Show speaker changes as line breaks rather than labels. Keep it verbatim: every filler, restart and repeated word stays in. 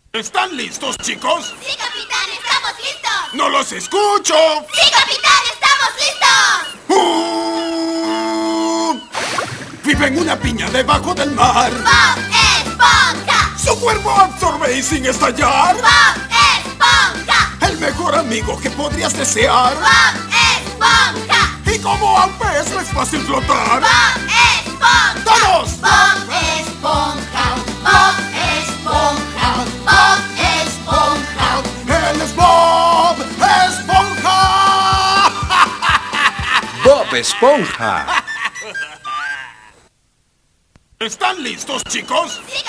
¿Están listos, chicos?
¡Sí, capitán! ¡Estamos listos!
¡No los escucho!
¡Sí, capitán! ¡Estamos listos!
¡Uh! Vive en una piña debajo del mar.
¡Bob Esponja!
Su cuerpo absorbe y sin estallar.
¡Bob Esponja!
El mejor amigo que podrías desear.
¡Bob Esponja!
Y como a un pez no es fácil flotar.
¡Bob Esponja!
¡Todos!
¡Bob Esponja! ¡Bob Esponja! ¡Bob Esponja!
¡Él es Bob Esponja!
Bob Esponja.
¿Están listos, chicos?
¡Sí,